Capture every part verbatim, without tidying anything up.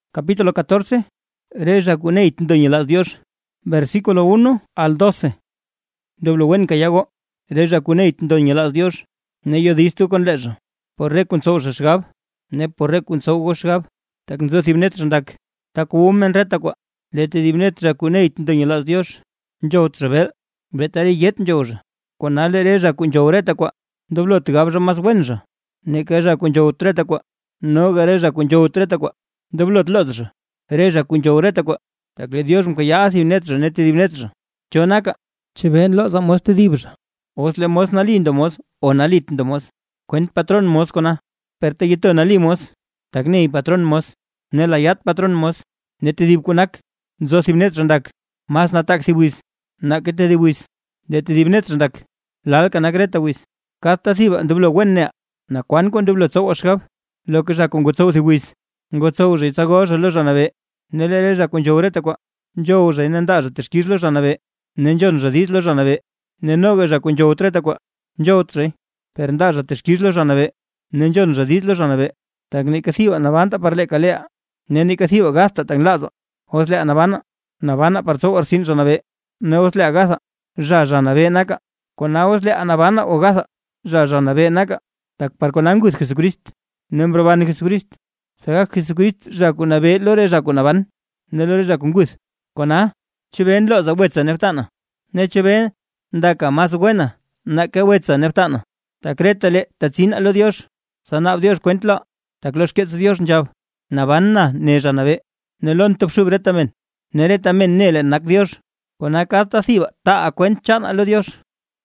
Capítulo catorce. Reja kuneit ndoñilas Dios. Versículo uno al doce. Doblo wen kayago. Reja kuneit ndoñilas Dios. Ne yo distu con lejo. Por rekun so shgab. Ne por rekun so shgab. Tak nzo thibnet ndak. Tak women retakwa. Lete dibnet ra kuneit ndoñilas Dios. Njo trebel. Betari yet njoja. Konale reja kun jo retakwa. Doblo tgabja mas wenja. Ne kaja kun jo tretakwa. No gareja kun jo tretakwa. Doblot lodja. Reja kun jo retakwa. Takle Dios mka ya thibnetra nete dibnetra. Chonaka. Cheben loza mos te dibja. Osle mos nalindo mos o nalindo mos. Kwent patron mos kona. Perte yito nalimos. Takne patron mos. Nela yat patron mos. Nete dib kunak. Zo thibnetra ndak. Mas natak thibwis. Nakete dibwis. Nete dibnetra ndak. Lalka nagreta wis. Kasta thiba doblo wennea. Na kwan kon doblo tso ashkab. Lo que ja kun gotso thibwis. Ngotso je tsago je lo janabe. Nele ja kun joreta kwa. Jo je nanda je teskis lo janabe. Nenjon je dis lo janabe. Nenoga ja kun jotreta kwa. Jotre. Pernda je teskis lo janabe. Nenjon je dis lo janabe. Tagni kasiwa navanta parle kalea. Neni kasiwa gasta tang lazo. Osle navana. Navana parso arsin janabe. Ne osle agasa. Ja janabe naka. Kona osle anavana o gasa. Ja janabe naka. Tak par konangus Jesucrist. Nombro van Jesucrist. Saga Jesucrist ja kunabe lore ja kunaban. Ne lore ja kungus. Kona. Cheben lo za wetsa neftana. Ne cheben. Ndaka más buena. Na que wetsa neftana. Takretale tatsin a lo Dios. Sanab Dios cuentla. Taklos que Dios njab. Nabanna ne janabe. Ne lon top subretamen. Neretamen nele nak Dios. Kona kata siba. Ta a cuenchan a lo Dios.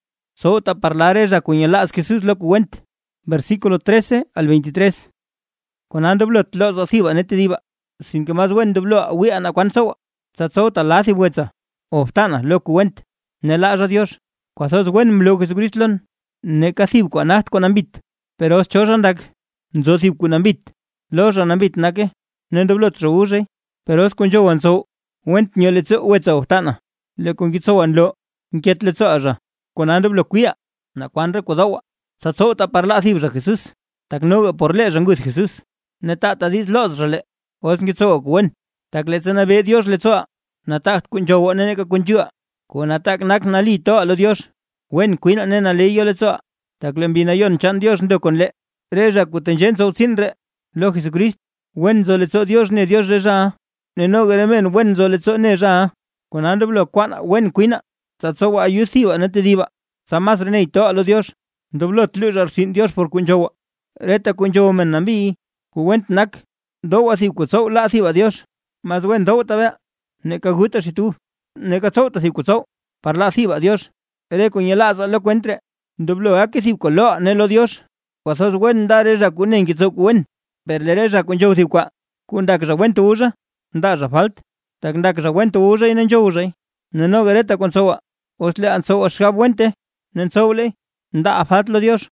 So ta parlare ja kunyalas Jesús lo cuent. Versículo trece al veintitrés. Con ando blot los asiva nete diva. Sin que más buen doblo wi ana kwanso. Satso ta lasi buetza. Oftana lo cuent. Ne la a Dios. Cuasos buen mlo Jesucristlon. Ne kasib kwanast con ambit. Pero os chorrandak. Nzosib con ambit. Los ranambit nake. Ne doblo trouje. Pero os con yo wanso. Went nyoletzo wetza oftana. Le con gitso wanlo. Nket letzo aja. Con ando blo kuya. Na kwan rekodawa. Satso ta parla asibja Jesús. Tak no por le rangut Jesús. Neta ta dis los rale. Os ngitso kwen. Tak letzana be Dios letzoa. Natak kun jo nene ka kun jua. Kun atak nak nali to a lo Dios. Wen kuin nena le yo letzoa. Tak lembina yon chan Dios ndo con le. Reja kutenjenso sinre. Lo Jesucrist. Wen zo letzo Dios ne Dios reja. Ne no geremen wen zo letzo ne ja. Kun ando blo kwana wen kuina. Satso wa ayusiwa nete diva. Samas rene to a lo Dios. Doblot lujar sin Dios por kunjowa. Reta kunjowa men nambi. Kuwent nak. Do así kutso la así va Dios. Mas wen do tabe. Ne kaguta si tú. Ne katso ta si kutso. Parla así va Dios. Ere kunyelaza lo cuentre. Doblo a que si kolo ne lo Dios. Pasos wen dare ja kunen kitso kuen. Perlere ja kunjow si kwa. Kundak ja wen tuja. Nda ja falt. Tak ndak ja wen tuja inen jowja. Ne no gareta kunsowa. Osle anso ashab wente. Nen sole. Nda afat lo Dios.